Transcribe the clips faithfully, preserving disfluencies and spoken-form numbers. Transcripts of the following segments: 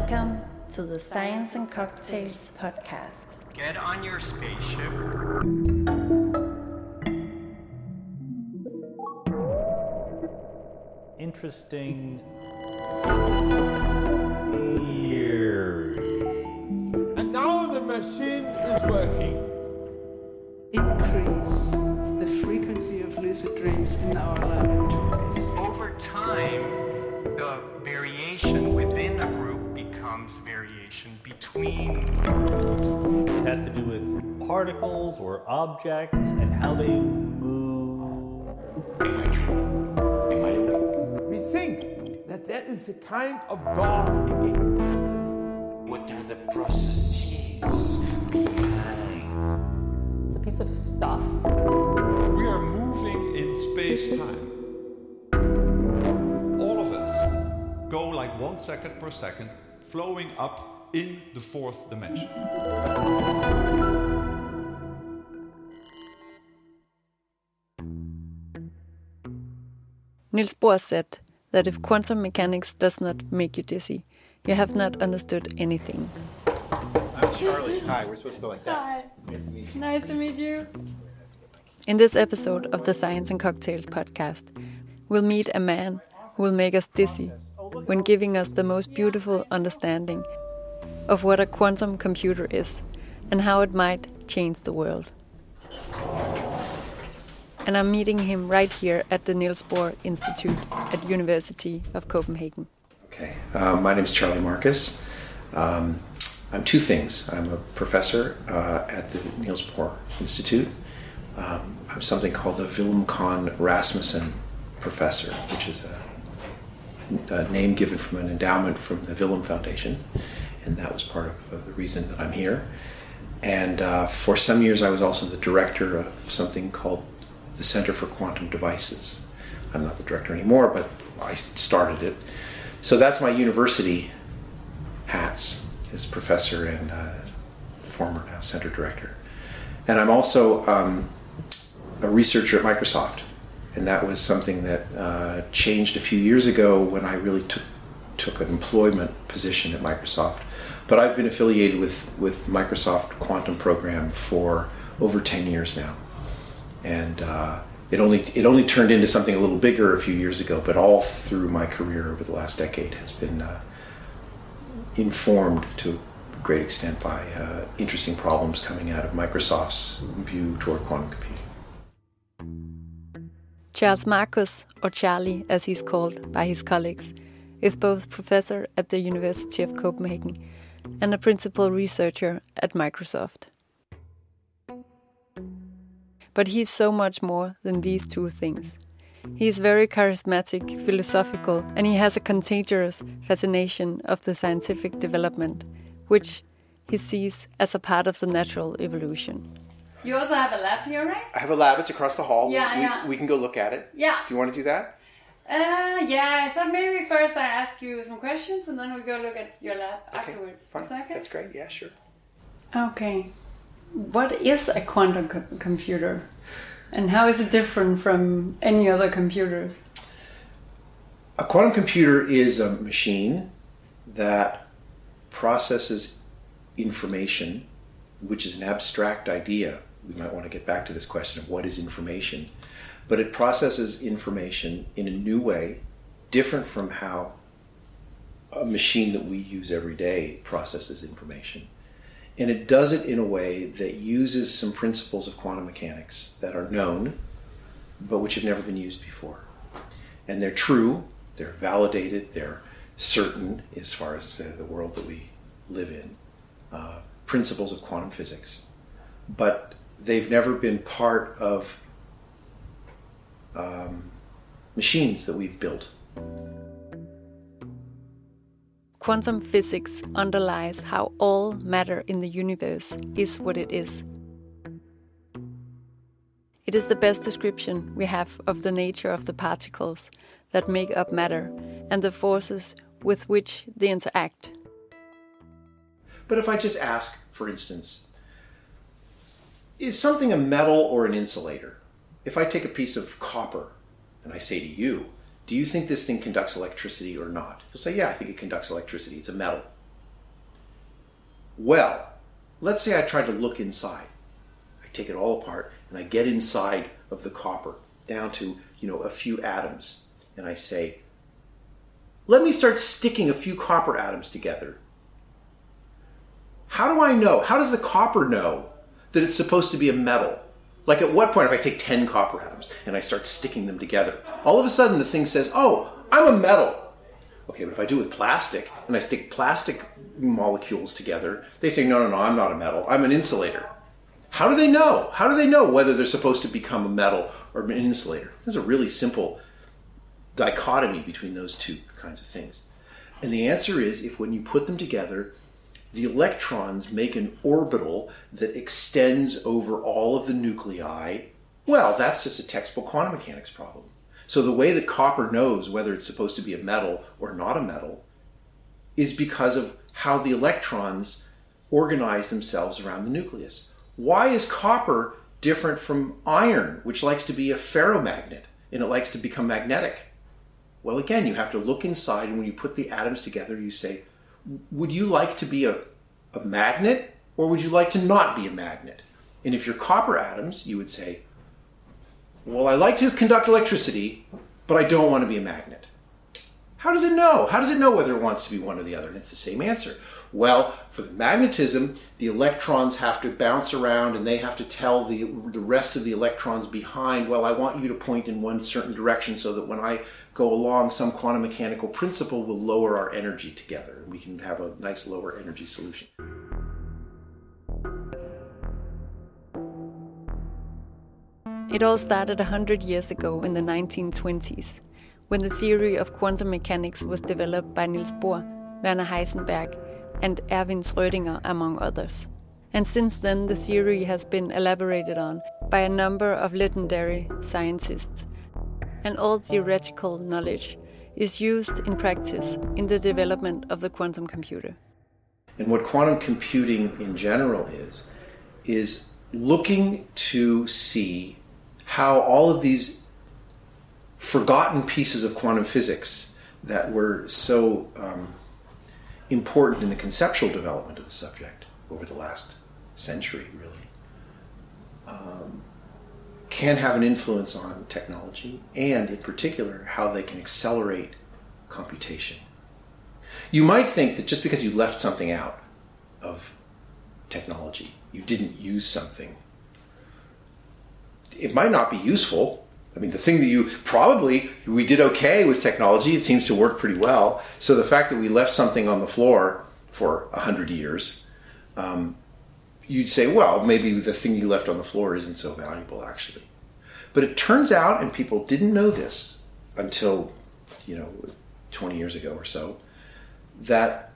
Welcome to the Science and Cocktails podcast. Get on your spaceship. Interesting theory. And now the machine is working. Increase the frequency of lucid dreams in our laboratories. Over time, the variation within a group becomes variation between groups. It has to do with particles or objects and how they move. Am I true? Am I awake? We think that there is a kind of God against it. What are the processes behind? It's a piece of stuff. We are moving in space-time. All of us go like one second per second, flowing up in the fourth dimension. Niels Bohr said that if quantum mechanics does not make you dizzy, you have not understood anything. I'm Charlie. Hi, we're supposed to go like that. Hi. Nice to meet you. Nice to meet you. In this episode of the Science and Cocktails podcast, we'll meet a man who will make us dizzy when giving us the most beautiful understanding of what a quantum computer is and how it might change the world. And I'm meeting him right here at the Niels Bohr Institute at University of Copenhagen. Okay, uh, my name is Charlie Marcus. Um, I'm two things. I'm a professor uh, at the Niels Bohr Institute. Um, I'm something called the Willem Kohn Rasmussen Professor, which is a, a name given from an endowment from the Willem Foundation, and that was part of uh, the reason that I'm here. And uh, for some years I was also the director of something called the Center for Quantum Devices. I'm not the director anymore, but I started it. So that's my university hats as professor and uh, former now center director. And I'm also um, a researcher at Microsoft. And that was something that uh, changed a few years ago when I really took took an employment position at Microsoft. But I've been affiliated with, with Microsoft Quantum Program for over ten years now. And uh, it only it only turned into something a little bigger a few years ago, but all through my career over the last decade has been uh, informed to a great extent by uh, interesting problems coming out of Microsoft's view toward quantum computing. Charles Marcus, or Charlie as he's called by his colleagues, is both professor at the University of Copenhagen and a principal researcher at Microsoft. But he's so much more than these two things. He is very charismatic, philosophical, and he has a contagious fascination of the scientific development, which he sees as a part of the natural evolution. You also have a lab here, right? I have a lab, it's across the hall. Yeah, we, yeah. we can go look at it. Yeah. Do you want to do that? Uh, yeah, I thought maybe first I ask you some questions and then we go look at your lab Okay, afterwards. fine. Is that okay? That's great, yeah, sure. Okay. What is a quantum co- computer? And how is it different from any other computers? A quantum computer is a machine that processes information, which is an abstract idea. We might want to get back to this question of what is information. But it processes information in a new way, different from how a machine that we use every day processes information. And it does it in a way that uses some principles of quantum mechanics that are known, but which have never been used before. And they're true, they're validated, they're certain as far as uh, the world that we live in, uh, principles of quantum physics. But they've never been part of um, machines that we've built. Quantum physics underlies how all matter in the universe is what it is. It is the best description we have of the nature of the particles that make up matter and the forces with which they interact. But if I just ask, for instance, is something a metal or an insulator? If I take a piece of copper and I say to you, do you think this thing conducts electricity or not? You'll say, yeah, I think it conducts electricity. It's a metal. Well, let's say I try to look inside. I take it all apart and I get inside of the copper down to, you know, a few atoms. And I say, let me start sticking a few copper atoms together. How do I know? How does the copper know that it's supposed to be a metal? Like at what point if I take ten copper atoms and I start sticking them together, all of a sudden the thing says, oh, I'm a metal. Okay, but if I do it with plastic and I stick plastic molecules together, they say, no, no, no, I'm not a metal. I'm an insulator. How do they know? How do they know whether they're supposed to become a metal or an insulator? There's a really simple dichotomy between those two kinds of things. And the answer is, if when you put them together, the electrons make an orbital that extends over all of the nuclei, well, that's just a textbook quantum mechanics problem. So the way that copper knows whether it's supposed to be a metal or not a metal is because of how the electrons organize themselves around the nucleus. Why is copper different from iron, which likes to be a ferromagnet and it likes to become magnetic? Well, again, you have to look inside, and when you put the atoms together, you say, would you like to be a, a magnet, or would you like to not be a magnet? And if you're copper atoms, you would say, well, I like to conduct electricity, but I don't want to be a magnet. How does it know? How does it know whether it wants to be one or the other? And it's the same answer. Well, for the magnetism, the electrons have to bounce around and they have to tell the, the rest of the electrons behind, well, I want you to point in one certain direction so that when I go along, some quantum mechanical principle will lower our energy together. We can have a nice lower energy solution. It all started one hundred years ago in the nineteen twenties, when the theory of quantum mechanics was developed by Niels Bohr, Werner Heisenberg, and Erwin Schrödinger, among others. And since then, the theory has been elaborated on by a number of legendary scientists. And all theoretical knowledge is used in practice in the development of the quantum computer. And what quantum computing in general is, is looking to see how all of these forgotten pieces of quantum physics that were so um, important in the conceptual development of the subject over the last century, really, um, can have an influence on technology, and in particular, how they can accelerate computation. You might think that just because you left something out of technology, you didn't use something, it might not be useful. I mean, the thing that you probably, we did okay with technology, it seems to work pretty well. So the fact that we left something on the floor for a hundred years, um, you'd say, well, maybe the thing you left on the floor isn't so valuable, actually. But it turns out, and people didn't know this until, you know, twenty years ago or so, that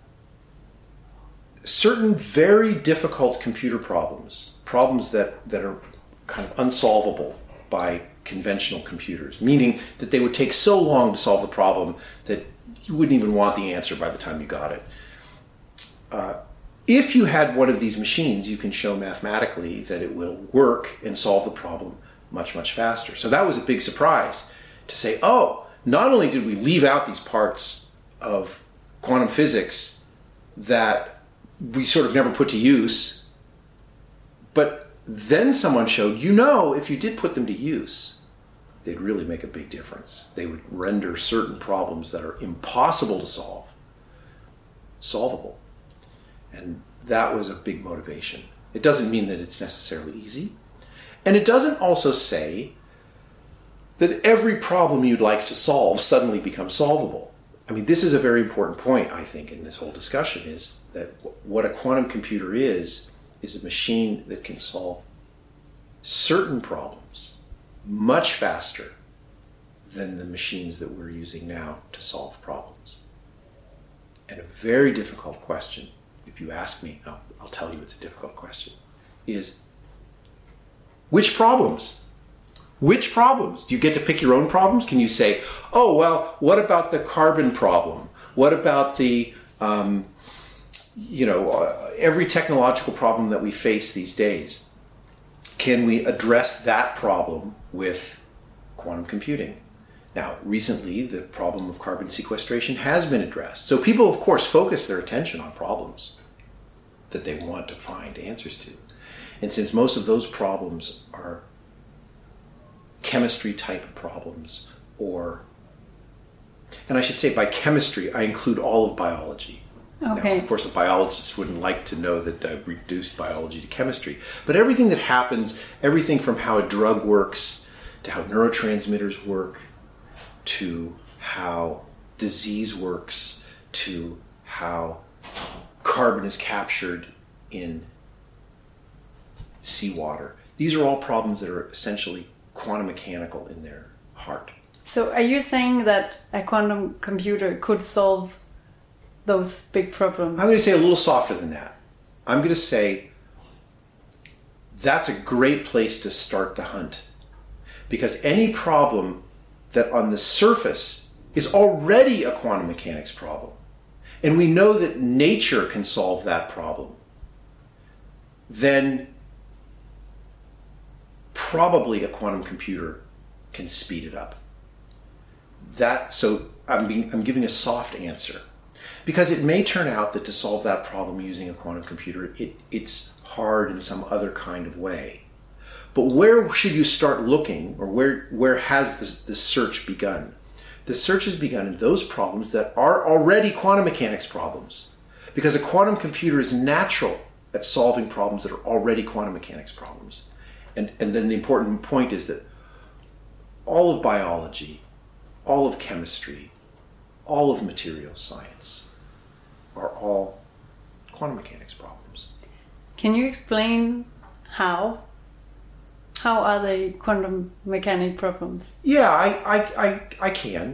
certain very difficult computer problems, problems that, that are kind of unsolvable by conventional computers, meaning that they would take so long to solve the problem that you wouldn't even want the answer by the time you got it. Uh, if you had one of these machines, you can show mathematically that it will work and solve the problem much, much faster. So that was a big surprise to say, oh, not only did we leave out these parts of quantum physics that we sort of never put to use, but then someone showed, you know, if you did put them to use, they'd really make a big difference. They would render certain problems that are impossible to solve solvable. And that was a big motivation. It doesn't mean that it's necessarily easy. And it doesn't also say that every problem you'd like to solve suddenly becomes solvable. I mean, this is a very important point, I think, in this whole discussion, is that what a quantum computer is, is a machine that can solve certain problems much faster than the machines that we're using now to solve problems. And a very difficult question, if you ask me, I'll, I'll tell you it's a difficult question, is which problems? Which problems? Do you get to pick your own problems? Can you say, oh, well, what about the carbon problem? What about the, um, you know, uh, every technological problem that we face these days? Can we address that problem with quantum computing? Now, recently, the problem of carbon sequestration has been addressed. So people, of course, focus their attention on problems. that they want to find answers to. And since most of those problems are chemistry type problems, or, and I should say by chemistry, I include all of biology. Okay. Now, of course, a biologist wouldn't like to know that I've reduced biology to chemistry. But everything that happens, everything from how a drug works, to how neurotransmitters work, to how disease works, to how carbon is captured in seawater. These are all problems that are essentially quantum mechanical in their heart. So are you saying that a quantum computer could solve those big problems? I'm going to say a little softer than that. I'm going to say that's a great place to start the hunt. Because any problem that on the surface is already a quantum mechanics problem, and we know that nature can solve that problem, then probably a quantum computer can speed it up. That, so I'm, being, I'm giving a soft answer. Because it may turn out that to solve that problem using a quantum computer, it, it's hard in some other kind of way. But where should you start looking, or where, where has this, this search begun? The search has begun in those problems that are already quantum mechanics problems. Because a quantum computer is natural at solving problems that are already quantum mechanics problems. And, and then the important point is that all of biology, all of chemistry, all of material science are all quantum mechanics problems. Can you explain how? How are they quantum mechanic problems? Yeah, I, I, I, I can.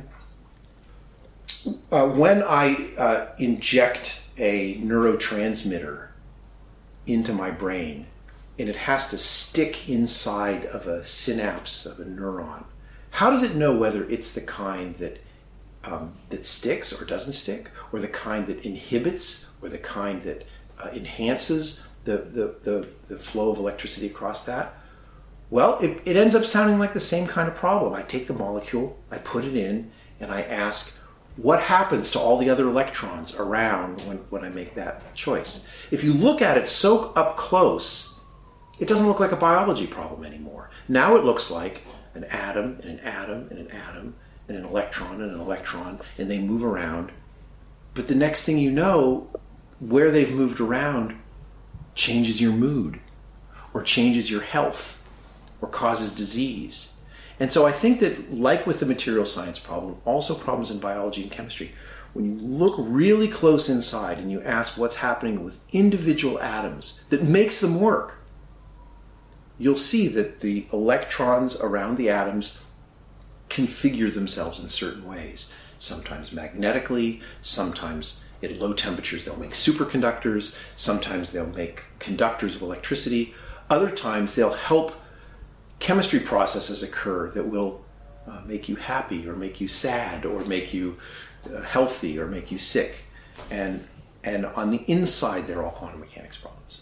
Uh, when I uh, inject a neurotransmitter into my brain, and it has to stick inside of a synapse of a neuron, how does it know whether it's the kind that um, that sticks or doesn't stick, or the kind that inhibits, or the kind that uh, enhances the, the, the, the flow of electricity across that? Well, it, it ends up sounding like the same kind of problem. I take the molecule, I put it in, and I ask, what happens to all the other electrons around when, when I make that choice? If you look at it so up close, it doesn't look like a biology problem anymore. Now it looks like an atom and an atom and an atom and an electron and an electron, and they move around. But the next thing you know, where they've moved around changes your mood, or changes your health, or causes disease. And so I think that, like with the material science problem, also problems in biology and chemistry, when you look really close inside and you ask what's happening with individual atoms that makes them work, you'll see that the electrons around the atoms configure themselves in certain ways. Sometimes magnetically, sometimes at low temperatures they'll make superconductors, sometimes they'll make conductors of electricity, other times they'll help chemistry processes occur that will uh, make you happy, or make you sad, or make you uh, healthy, or make you sick. And, and on the inside, they're all quantum mechanics problems.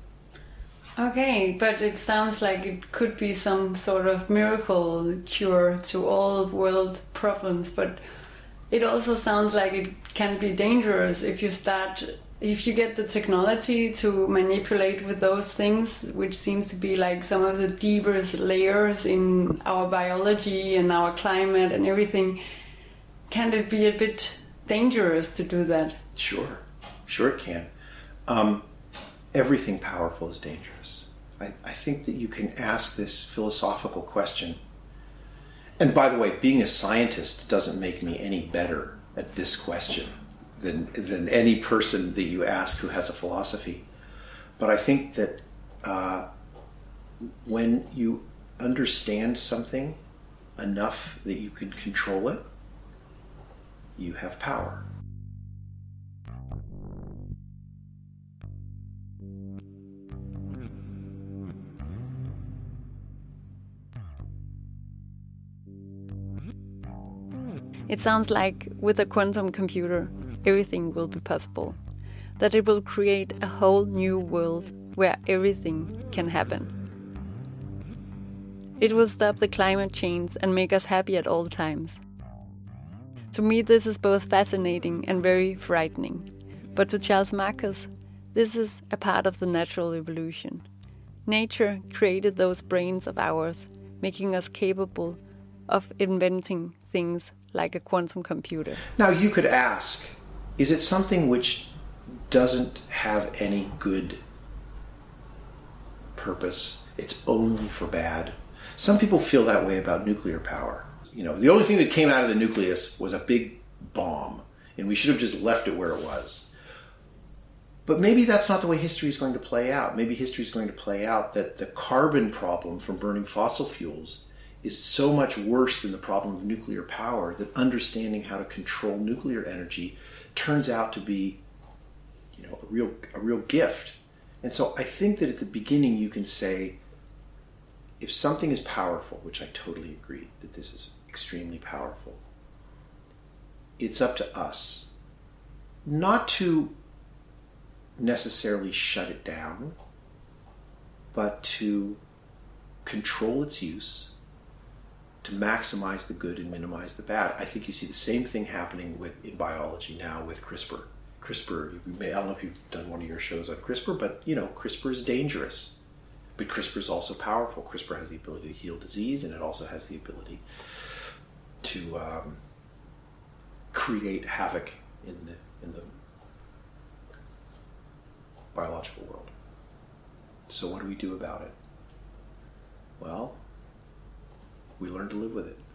Okay, but it sounds like it could be some sort of miracle cure to all world problems, but it also sounds like it can be dangerous if you start, if you get the technology to manipulate with those things, which seems to be like some of the deepest layers in our biology and our climate and everything. Can it be a bit dangerous to do that? Sure, sure it can. Um, everything powerful is dangerous. I, I think that you can ask this philosophical question. And by the way, being a scientist doesn't make me any better at this question than than any person that you ask who has a philosophy. But I think that uh, when you understand something enough that you can control it, you have power. It sounds like with a quantum computer, everything will be possible. That it will create a whole new world where everything can happen. It will stop the climate change and make us happy at all times. To me, this is both fascinating and very frightening. But to Charles Marcus, This is a part of the natural evolution. Nature created those brains of ours, making us capable of inventing things like a quantum computer. Now you could ask, is it something which doesn't have any good purpose? It's only for bad. Some people feel that way about nuclear power. You know, the only thing that came out of the nucleus was a big bomb, and we should have just left it where it was. But maybe that's not the way history is going to play out. Maybe history is going to play out that the carbon problem from burning fossil fuels is so much worse than the problem of nuclear power that understanding how to control nuclear energy turns out to be, you know, a real a real gift. And so I think that at the beginning you can say, if something is powerful, which I totally agree that this is extremely powerful, it's up to us not to necessarily shut it down, but to control its use, to maximize the good and minimize the bad. I think you see the same thing happening with in biology now with CRISPR. CRISPR, you may, I don't know if you've done one of your shows on CRISPR, but you know, CRISPR is dangerous. But CRISPR is also powerful. CRISPR has the ability to heal disease, and it also has the ability to um, create havoc in the in the biological world. So what do we do about it? Well, we learn to live with it.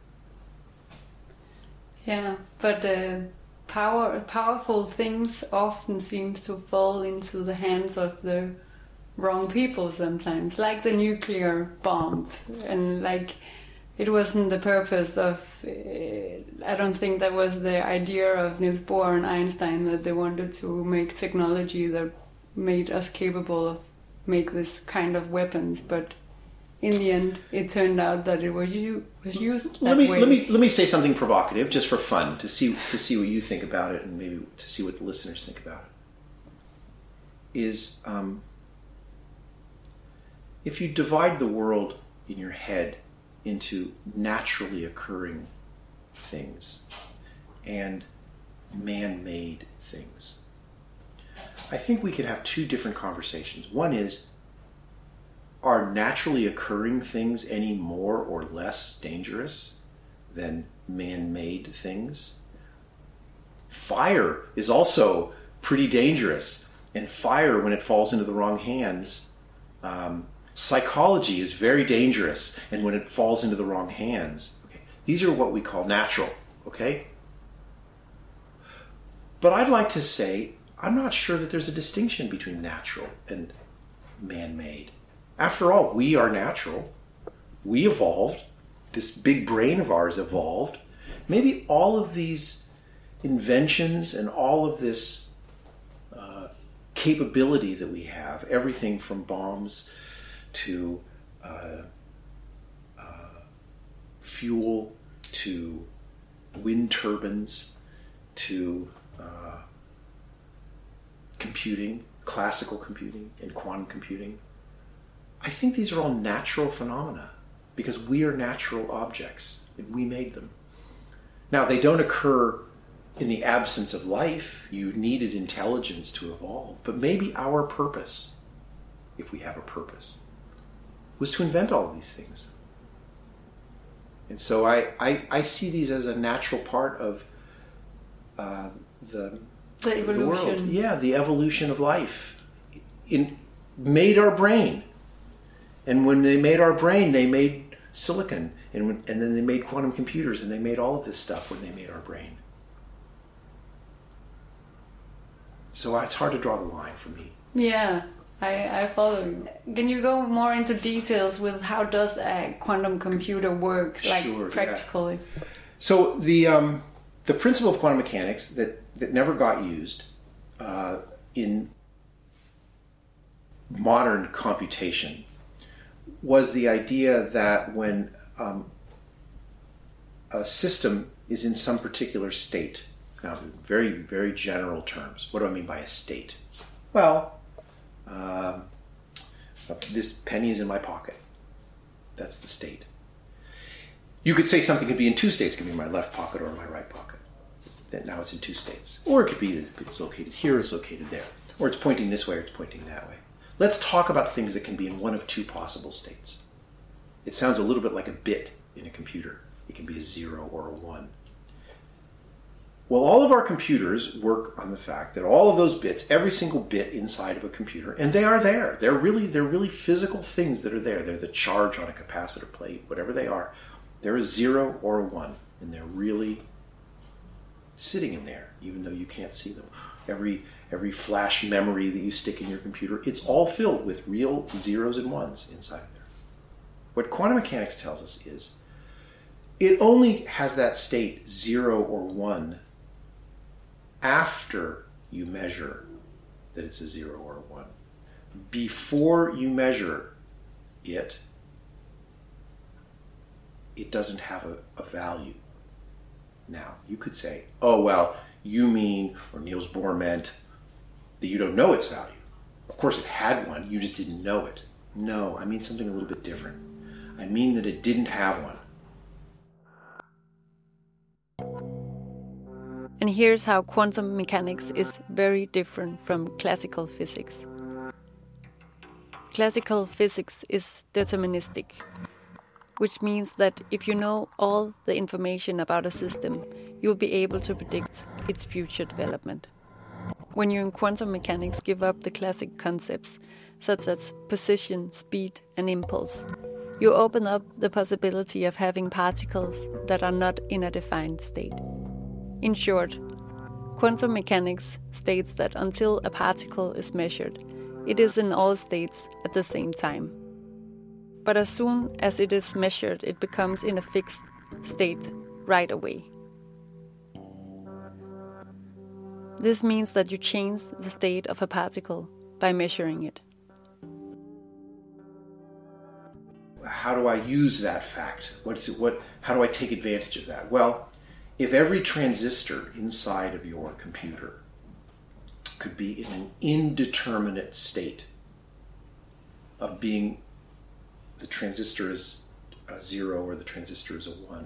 Yeah, but uh, power, powerful things often seems to fall into the hands of the wrong people sometimes, like the nuclear bomb. And like, it wasn't the purpose of, uh, I don't think that was the idea of Niels Bohr and Einstein, that they wanted to make technology that made us capable of make this kind of weapons, but in the end, it turned out that it was, u- was used that let me, way. Let me let me say something provocative, just for fun, to see to see what you think about it, and maybe to see what the listeners think about it. Is um, if you divide the world in your head into naturally occurring things and man-made things, I think we can have two different conversations. One is, are naturally occurring things any more or less dangerous than man-made things? Fire is also pretty dangerous, and fire, when it falls into the wrong hands, um, psychology is very dangerous, and when it falls into the wrong hands, okay, these are what we call natural, okay? But I'd like to say, I'm not sure that there's a distinction between natural and man-made. After all, we are natural. We evolved. This big brain of ours evolved. Maybe all of these inventions and all of this uh, capability that we have, everything from bombs to uh, uh, fuel to wind turbines to uh, computing, classical computing and quantum computing, I think these are all natural phenomena because we are natural objects and we made them. Now, they don't occur in the absence of life. You needed intelligence to evolve. But maybe our purpose, if we have a purpose, was to invent all of these things. And so I, I, I see these as a natural part of uh, the, the evolution. The world. Yeah, the evolution of life. In, made our brain. And when they made our brain, they made silicon. And, when, and then they made quantum computers. And they made all of this stuff when they made our brain. So it's hard to draw the line for me. Yeah, I, I follow you. Can you go more into details with how does a quantum computer work, like sure, practically? Yeah. So the um, the principle of quantum mechanics that, that never got used uh, in modern computation was the idea that when um, a system is in some particular state, now very, very general terms, what do I mean by a state? Well, um, this penny is in my pocket. That's the state. You could say something could be in two states. It could be in my left pocket or in my right pocket. Now it's in two states. Or it could be it's located here, it's located there. or it's pointing this way or it's pointing that way. Let's talk about things that can be in one of two possible states. It sounds a little bit like a bit in a computer. It can be a zero or a one. Well, all of our computers work on the fact that all of those bits, every single bit inside of a computer, and they are there. They're really, they're really physical things that are there. They're the charge on a capacitor plate, whatever they are. They're a zero or a one, and they're really sitting in there, even though you can't see them. Every every flash memory that you stick in your computer, it's all filled with real zeros and ones inside of there. What quantum mechanics tells us is it only has that state zero or one after you measure that it's a zero or a one. Before you measure it, it doesn't have a, a value. Now, you could say, oh, well, you mean, or Niels Bohr meant, that you don't know its value. Of course it had one, you just didn't know it. No, I mean something a little bit different. I mean that it didn't have one. And here's how quantum mechanics is very different from classical physics. Classical physics is deterministic, which means that if you know all the information about a system, you'll be able to predict its future development. When you in quantum mechanics give up the classic concepts, such as position, speed, and impulse, you open up the possibility of having particles that are not in a defined state. In short, quantum mechanics states that until a particle is measured, it is in all states at the same time. But as soon as it is measured, it becomes in a fixed state right away. This means that you change the state of a particle by measuring it. How do I use that fact? What is it, what, how do I take advantage of that? Well, if every transistor inside of your computer could be in an indeterminate state of being the transistor is a zero or the transistor is a one,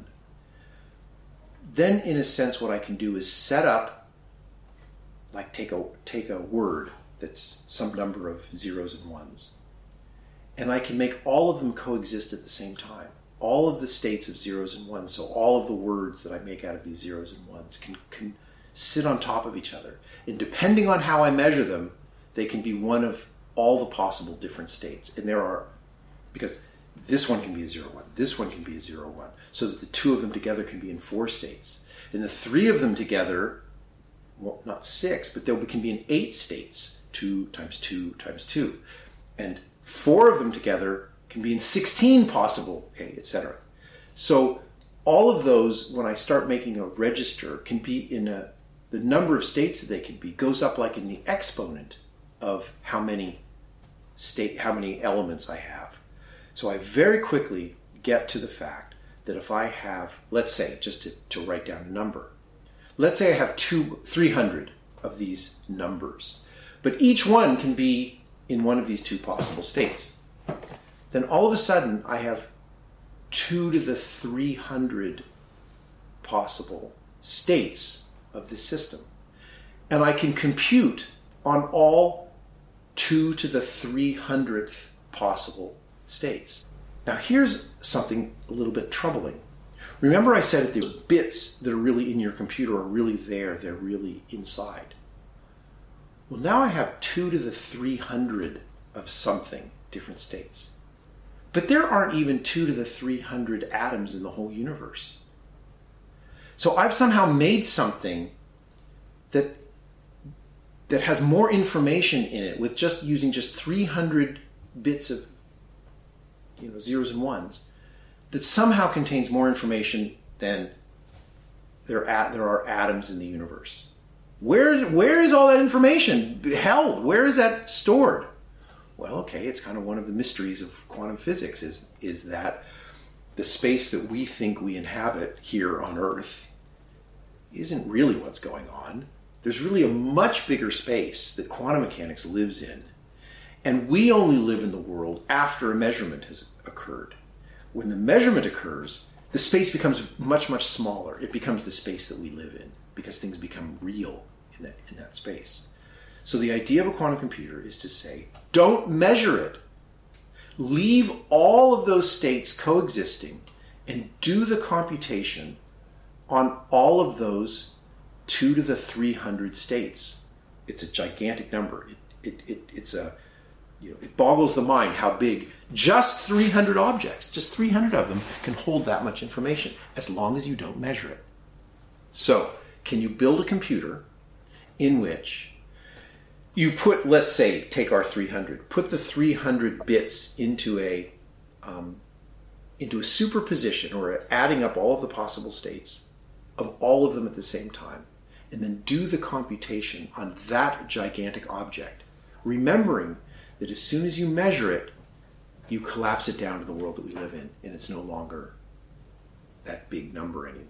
then in a sense what I can do is set up, like take a, take a word that's some number of zeros and ones, and I can make all of them coexist at the same time. All of the states of zeros and ones, so all of the words that I make out of these zeros and ones can, can sit on top of each other. And depending on how I measure them, they can be one of all the possible different states. And there are, because this one can be a zero one, this one can be a zero one, so that the two of them together can be in four states. And the three of them together, well, not six, but they can be in eight states, two times two times two. And four of them together can be in sixteen possible, okay, et cetera. So all of those, when I start making a register, can be in a, the number of states that they can be goes up like in the exponent of how many state, how many elements I have. So I very quickly get to the fact that if I have, let's say, just to, to write down a number, let's say I have two, three hundred of these numbers, but each one can be in one of these two possible states. Then all of a sudden I have two to the three hundred possible states of the system. And I can compute on all two to the three hundredth possible states. Now here's something a little bit troubling. Remember I said that the bits that are really in your computer are really there, they're really inside. Well, now I have two to the three hundred of something, different states. But there aren't even two to the three hundred atoms in the whole universe. So I've somehow made something that that has more information in it with just using just three hundred bits of, you know, zeros and ones, that somehow contains more information than there are, there are atoms in the universe. Where, where is all that information held? Where is that stored? Well, okay, it's kind of one of the mysteries of quantum physics is, is that the space that we think we inhabit here on Earth isn't really what's going on. There's really a much bigger space that quantum mechanics lives in. And we only live in the world after a measurement has occurred. When the measurement occurs, the space becomes much, much smaller. It becomes the space that we live in because things become real in that, in that space. So the idea of a quantum computer is to say, don't measure it. Leave all of those states coexisting and do the computation on all of those two to the three hundred states. It's a gigantic number. It, it, it, it's a, you know, it boggles the mind how big just three hundred objects, just three hundred of them can hold that much information as long as you don't measure it. So, can you build a computer in which you put, let's say, take our three hundred, put the three hundred bits into a um, into a superposition or adding up all of the possible states of all of them at the same time, and then do the computation on that gigantic object, remembering that as soon as you measure it, you collapse it down to the world that we live in, and it's no longer that big number anymore.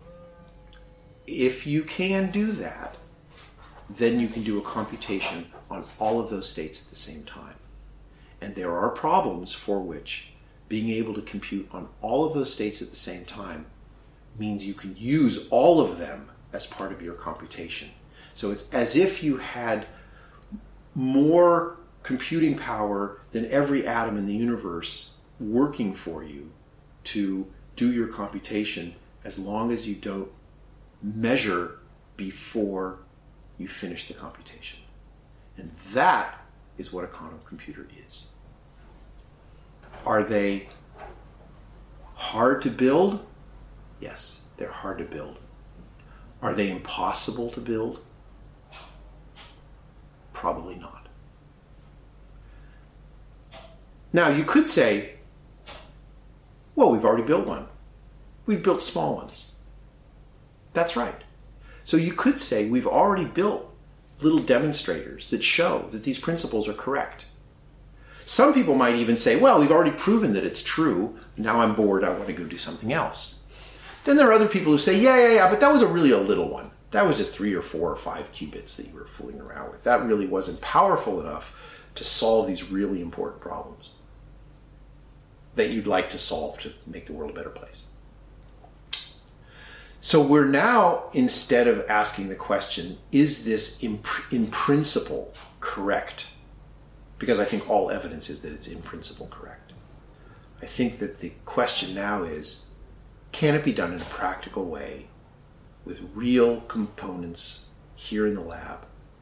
If you can do that, then you can do a computation on all of those states at the same time. And there are problems for which being able to compute on all of those states at the same time means you can use all of them as part of your computation. So it's as if you had more computing power than every atom in the universe working for you to do your computation, as long as you don't measure before you finish the computation. And that is what a quantum computer is. Are they hard to build? Yes, they're hard to build. Are they impossible to build? Probably not. Now, you could say, well, we've already built one. We've built small ones. That's right. So you could say we've already built little demonstrators that show that these principles are correct. Some people might even say, well, we've already proven that it's true. Now I'm bored. I want to go do something else. Then there are other people who say, yeah, yeah, yeah, but that was a really a little one. That was just three or four or five qubits that you were fooling around with. That really wasn't powerful enough to solve these really important problems that you'd like to solve to make the world a better place. So we're now, instead of asking the question, is this in, in principle correct? Because I think all evidence is that it's in principle correct. I think that the question now is, can it be done in a practical way with real components here in the lab,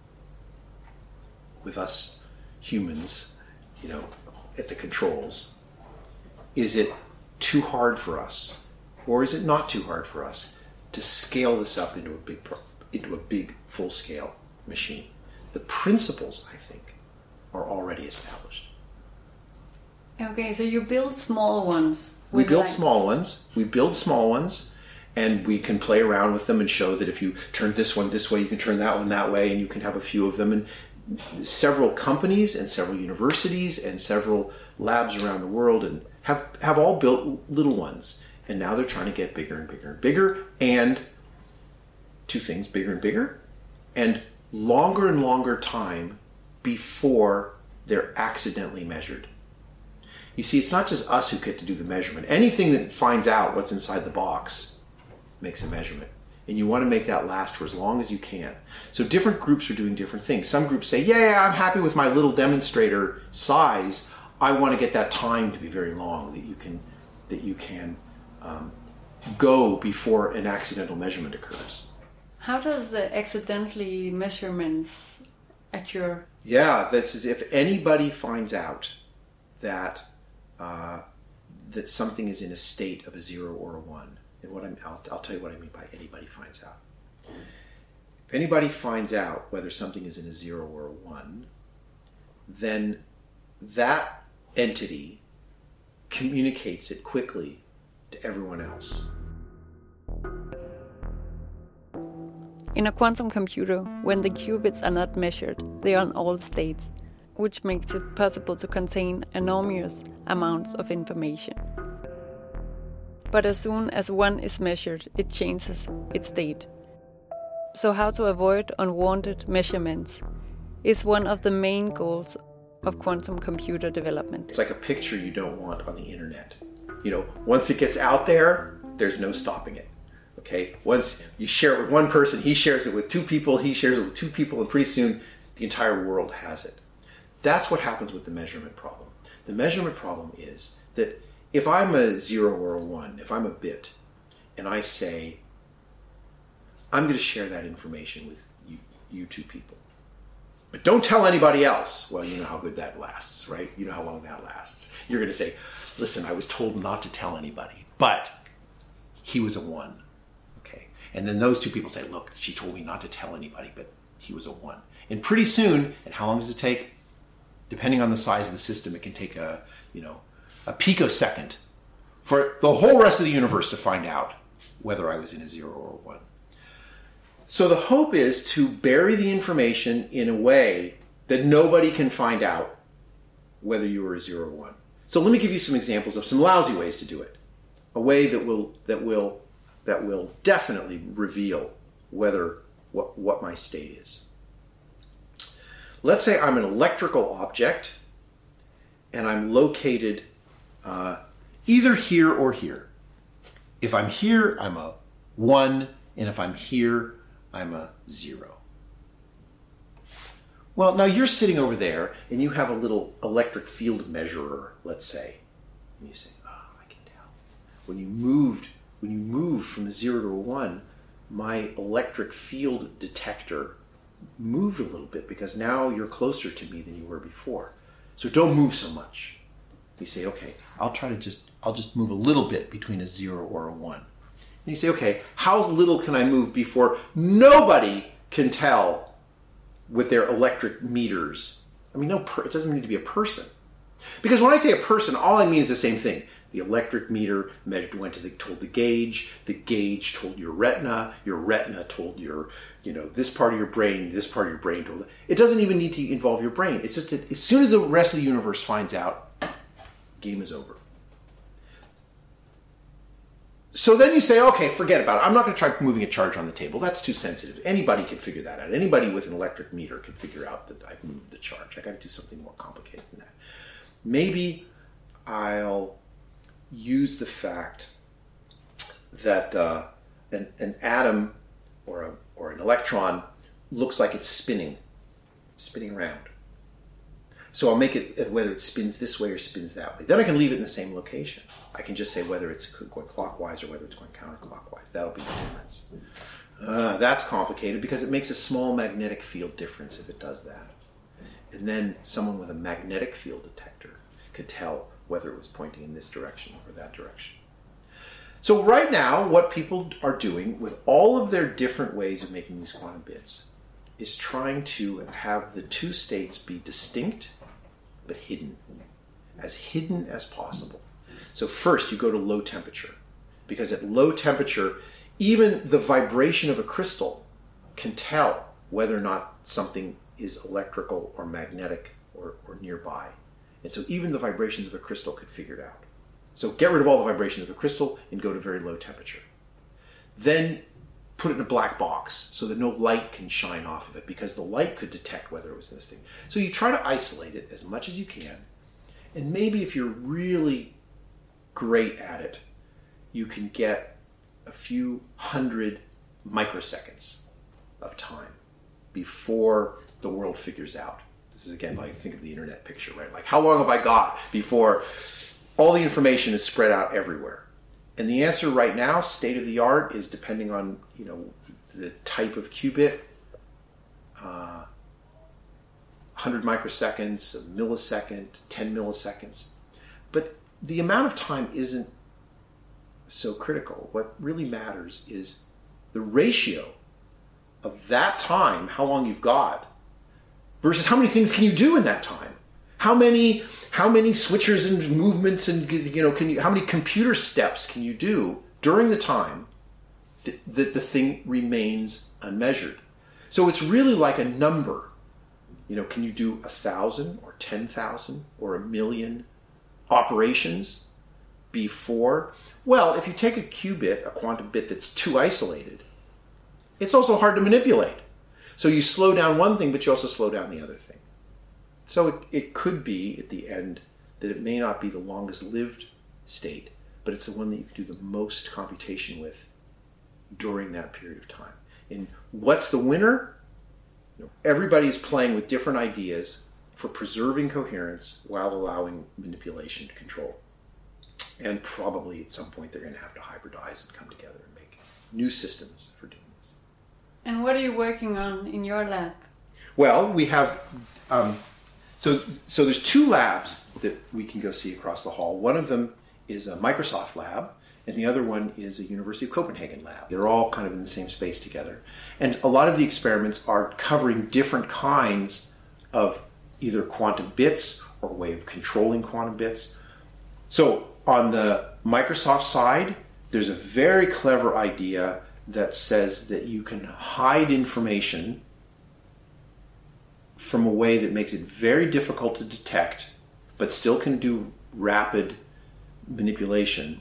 with us humans, you know, at the controls? Is it too hard for us, or is it not too hard for us to scale this up into a big, into a big full-scale machine? The principles, I think, are already established. Okay, so you build small ones. We build like... small ones. We build small ones, and we can play around with them and show that if you turn this one this way, you can turn that one that way, and you can have a few of them. And several companies and several universities and several labs around the world and have, have all built little ones. And now they're trying to get bigger and bigger and bigger, and two things, bigger and bigger, and longer and longer time before they're accidentally measured. You see, it's not just us who get to do the measurement. Anything that finds out what's inside the box makes a measurement. And you want to make that last for as long as you can. So different groups are doing different things. Some groups say, yeah, yeah, I'm happy with my little demonstrator size. I want to get that time to be very long, that you can, that you can um, go before an accidental measurement occurs. How does the accidentally measurements occur? Yeah, that's as if anybody finds out that uh, that something is in a state of a zero or a one. And what I'm, I'll, I'll tell you what I mean by anybody finds out. If anybody finds out whether something is in a zero or a one, then that entity communicates it quickly to everyone else. In a quantum computer, when the qubits are not measured, they are in all states, which makes it possible to contain enormous amounts of information. But as soon as one is measured, it changes its state. So how to avoid unwanted measurements is one of the main goals of quantum computer development. It's like a picture you don't want on the internet. You know, once it gets out there, there's no stopping it. Okay? Once you share it with one person, he shares it with two people, he shares it with two people, and pretty soon the entire world has it. That's what happens with the measurement problem. The measurement problem is that if I'm a zero or a one, if I'm a bit, and I say, I'm going to share that information with you, you two people, but don't tell anybody else. Well, you know how good that lasts, right? You know how long that lasts. You're going to say, listen, I was told not to tell anybody, but he was a one. Okay. And then those two people say, look, she told me not to tell anybody, but he was a one. And pretty soon, and how long does it take? Depending on the size of the system, it can take a, you know, a picosecond for the whole rest of the universe to find out whether I was in a zero or a one. So the hope is to bury the information in a way that nobody can find out whether you were a zero or one. So let me give you some examples of some lousy ways to do it. A way that will that will that will definitely reveal whether what what my state is. Let's say I'm an electrical object and I'm located uh, either here or here. If I'm here, I'm a one, and if I'm here, I'm a zero. Well, now you're sitting over there and you have a little electric field measurer, let's say. And you say, oh, I can tell. When you moved, when you moved from a zero to a one, my electric field detector moved a little bit because now you're closer to me than you were before. So don't move so much. You say, okay, I'll try to just, I'll just move a little bit between a zero or a one. And you say, okay, how little can I move before nobody can tell with their electric meters? I mean, no, it doesn't need to be a person. Because when I say a person, all I mean is the same thing. The electric meter measured, went to the, told the gauge, the gauge told your retina, your retina told your, you know, this part of your brain, this part of your brain told it. It doesn't even need to involve your brain. It's just that as soon as the rest of the universe finds out, game is over. So then you say, okay, forget about it. I'm not going to try moving a charge on the table. That's too sensitive. Anybody can figure that out. Anybody with an electric meter can figure out that I've moved the charge. I got to do something more complicated than that. Maybe I'll use the fact that uh, an, an atom or a, or an electron looks like it's spinning, spinning around. So I'll make it whether it spins this way or spins that way. Then I can leave it in the same location. I can just say whether it's going clockwise or whether it's going counterclockwise. That'll be the difference. Uh, that's complicated because it makes a small magnetic field difference if it does that. And then someone with a magnetic field detector could tell whether it was pointing in this direction or that direction. So right now, what people are doing with all of their different ways of making these quantum bits is trying to have the two states be distinct but hidden, as hidden as possible. So first, you go to low temperature, because at low temperature, even the vibration of a crystal can tell whether or not something is electrical or magnetic or, or nearby. And so even the vibrations of a crystal could figure it out. So get rid of all the vibrations of a crystal and go to very low temperature. Then put it in a black box so that no light can shine off of it, because the light could detect whether it was this thing. So you try to isolate it as much as you can. And maybe if you're really great at it, you can get a few hundred microseconds of time before the world figures out. This is, again, like, think of the internet picture, right? Like, how long have I got before all the information is spread out everywhere? And the answer right now, state of the art, is depending on, you know, the type of qubit, uh, one hundred microseconds, a millisecond, ten milliseconds. But the amount of time isn't so critical. What really matters is the ratio of that time, how long you've got, versus how many things can you do in that time. How many how many switchers and movements and, you know, can you, how many computer steps can you do during the time that, that the thing remains unmeasured? So it's really like a number. You know, can you do a thousand or ten thousand or a million operations before? Well, if you take a qubit, a quantum bit that's too isolated, it's also hard to manipulate. So you slow down one thing, but you also slow down the other thing. So it, it could be at the end that it may not be the longest lived state, but it's the one that you can do the most computation with during that period of time. And what's the winner? You know, everybody's playing with different ideas for preserving coherence while allowing manipulation to control. And probably at some point they're going to have to hybridize and come together and make new systems for doing this. And what are you working on in your lab? Well, we have... Um, so, so there's two labs that we can go see across the hall. One of them is a Microsoft lab, and the other one is a University of Copenhagen lab. They're all kind of in the same space together. And a lot of the experiments are covering different kinds of either quantum bits or way of controlling quantum bits. So on the Microsoft side, there's a very clever idea that says that you can hide information from a way that makes it very difficult to detect, but still can do rapid manipulation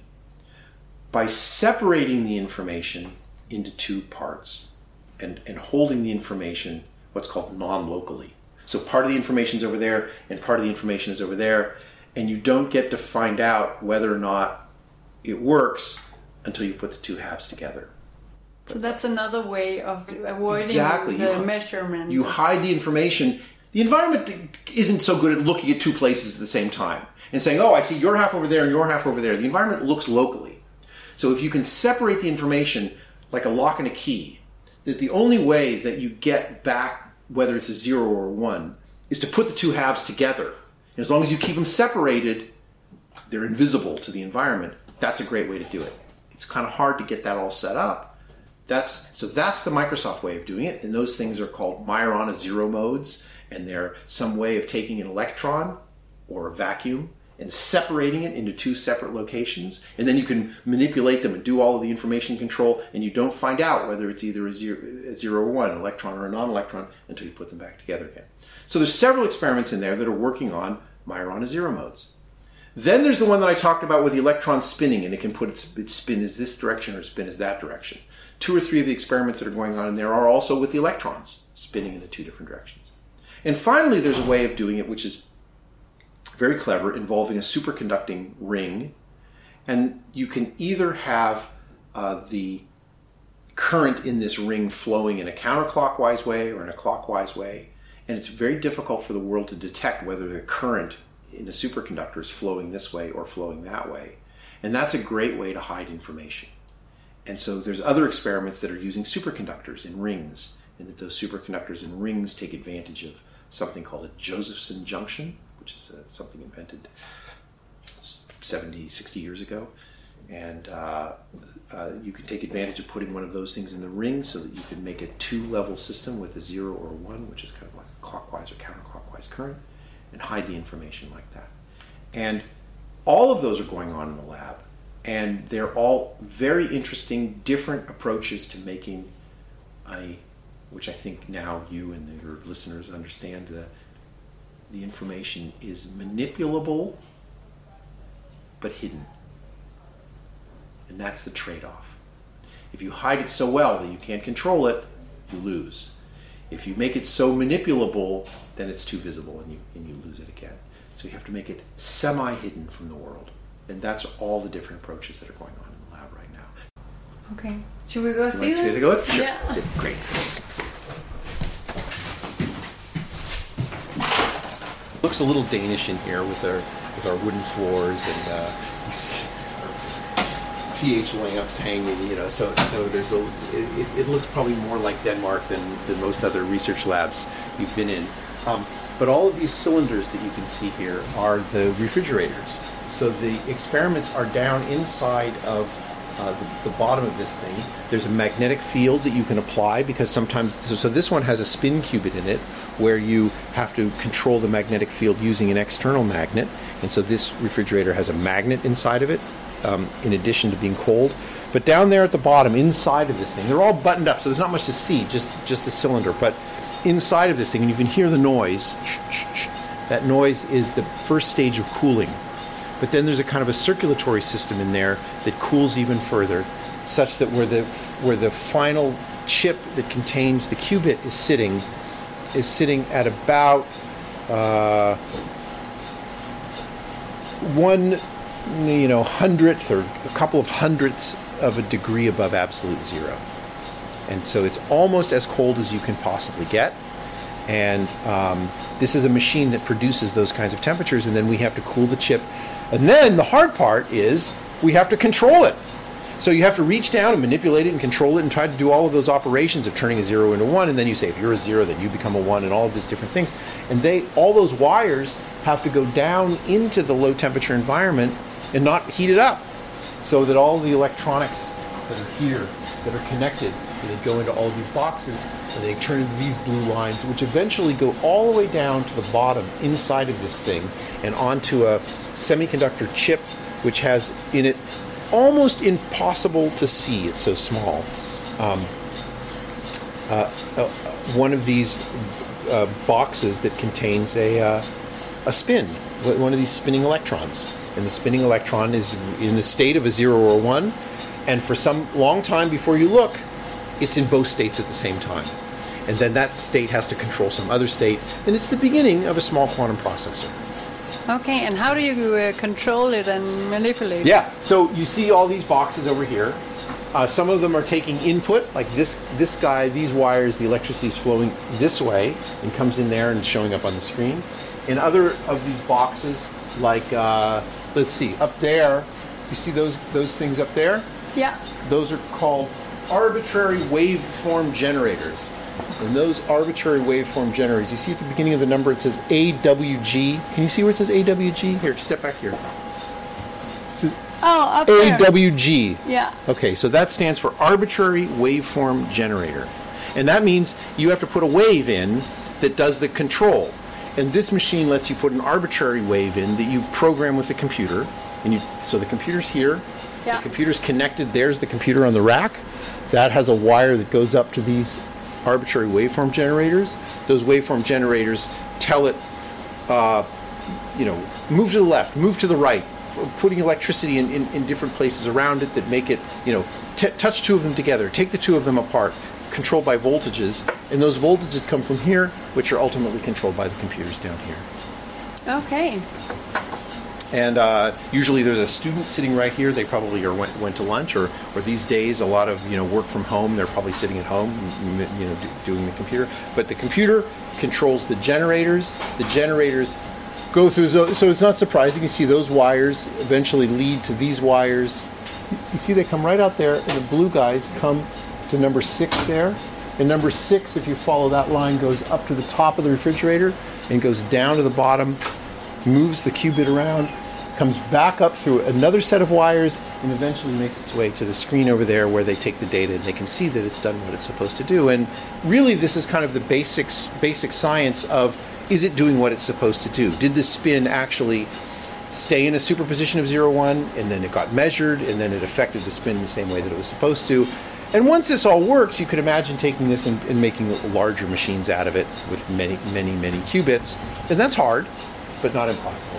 by separating the information into two parts and, and holding the information what's called non-locally. So part of the information is over there and part of the information is over there, and you don't get to find out whether or not it works until you put the two halves together. So that's another way of avoiding Exactly. the You- measurement. You hide the information. The environment isn't so good at looking at two places at the same time and saying, oh, I see your half over there and your half over there. The environment looks locally. So if you can separate the information like a lock and a key, that the only way that you get back, whether it's a zero or a one, is to put the two halves together. And as long as you keep them separated, they're invisible to the environment. That's a great way to do it. It's kind of hard to get that all set up. That's so that's the Microsoft way of doing it, and those things are called Majorana zero modes, and they're some way of taking an electron or a vacuum and separating it into two separate locations, and then you can manipulate them and do all of the information control, and you don't find out whether it's either a zero, a zero or one, an electron or a non-electron, until you put them back together again. So there's several experiments in there that are working on Majorana zero modes. Then there's the one that I talked about with the electron spinning, and it can put its, its spin is this direction or spin is that direction. Two or three of the experiments that are going on in there are also with the electrons spinning in the two different directions. And finally, there's a way of doing it which is very clever, involving a superconducting ring. And you can either have uh, the current in this ring flowing in a counterclockwise way or in a clockwise way. And it's very difficult for the world to detect whether the current in a superconductor is flowing this way or flowing that way. And that's a great way to hide information. And so there's other experiments that are using superconductors in rings, and that those superconductors in rings take advantage of something called a Josephson junction, which is uh, something invented seventy, sixty years ago. And uh, uh, you can take advantage of putting one of those things in the ring so that you can make a two-level system with a zero or a one, which is kind of like a clockwise or counterclockwise current, and hide the information like that. And all of those are going on in the lab. And they're all very interesting, different approaches to making a, which I think now you and your listeners understand, the, the information is manipulable but hidden. And that's the trade-off. If you hide it so well that you can't control it, you lose. If you make it so manipulable, then it's too visible and you, and you lose it again. So you have to make it semi-hidden from the world. And that's all the different approaches that are going on in the lab right now. Okay. Should we go see You them? want to go it? Sure. Yeah. Great. Looks a little Danish in here with our with our wooden floors and uh, pH lamps hanging. You know, so so there's a. It, it looks probably more like Denmark than than most other research labs you've been in. Um, but all of these cylinders that you can see here are the refrigerators. So the experiments are down inside of uh, the, the bottom of this thing. There's a magnetic field that you can apply because sometimes, so, so this one has a spin qubit in it where you have to control the magnetic field using an external magnet. And so this refrigerator has a magnet inside of it um, in addition to being cold. But down there at the bottom, inside of this thing, they're all buttoned up, so there's not much to see, just, just the cylinder. But inside of this thing, and you can hear the noise, that noise is the first stage of cooling. But then there's a kind of a circulatory system in there that cools even further, such that where the where the final chip that contains the qubit is sitting is sitting at about uh, one you know hundredth or a couple of hundredths of a degree above absolute zero. And so it's almost as cold as you can possibly get. And um, this is a machine that produces those kinds of temperatures, and then we have to cool the chip. And then the hard part is we have to control it. So you have to reach down and manipulate it and control it and try to do all of those operations of turning a zero into one, and then you say if you're a zero, then you become a one, and all of these different things. And they, all those wires have to go down into the low temperature environment and not heat it up, so that all the electronics that are here, that are connected, they go into all these boxes, and they turn into these blue lines, which eventually go all the way down to the bottom inside of this thing and onto a semiconductor chip, which has in it almost impossible to see, it's so small. Um, uh, uh, one of these uh, boxes that contains a, uh, a spin, one of these spinning electrons. And the spinning electron is in the state of a zero or a one, and for some long time before you look, it's in both states at the same time. And then that state has to control some other state, and it's the beginning of a small quantum processor. Okay, and how do you uh, control it and manipulate it? Yeah, so you see all these boxes over here. Uh, some of them are taking input, like this this guy, these wires, the electricity is flowing this way and comes in there and showing up on the screen. In other of these boxes, like, uh, let's see, up there, you see those those things up there? Yeah. Those are called arbitrary waveform generators. And those arbitrary waveform generators, you see at the beginning of the number it says A W G. Can you see where it says A W G? Here, step back here. It says oh, up there. A W G. Yeah. Okay, so that stands for arbitrary waveform generator. And that means you have to put a wave in that does the control. And this machine lets you put an arbitrary wave in that you program with the computer. And you, so the computer's here. Yeah. The computer's connected. There's the computer on the rack. That has a wire that goes up to these arbitrary waveform generators. Those waveform generators tell it, uh, you know, move to the left, move to the right, putting electricity in, in, in different places around it that make it, you know, t- touch two of them together, take the two of them apart, controlled by voltages, and those voltages come from here, which are ultimately controlled by the computers down here. Okay. And uh, usually there's a student sitting right here. They probably are went, went to lunch, or, or these days a lot of you know work from home. They're probably sitting at home, you know, do, doing the computer. But the computer controls the generators. The generators go through. So, so it's not surprising. You see those wires eventually lead to these wires. You see they come right out there, and the blue guys come to number six there. And number six, if you follow that line, goes up to the top of the refrigerator and goes down to the bottom, moves the qubit around, comes back up through another set of wires, and eventually makes its way to the screen over there where they take the data and they can see that it's done what it's supposed to do. And really this is kind of the basics, basic science of, is it doing what it's supposed to do? Did the spin actually stay in a superposition of zero, one, and then it got measured, and then it affected the spin the same way that it was supposed to? And once this all works, you could imagine taking this and, and making larger machines out of it with many, many, many qubits. And that's hard, but not impossible.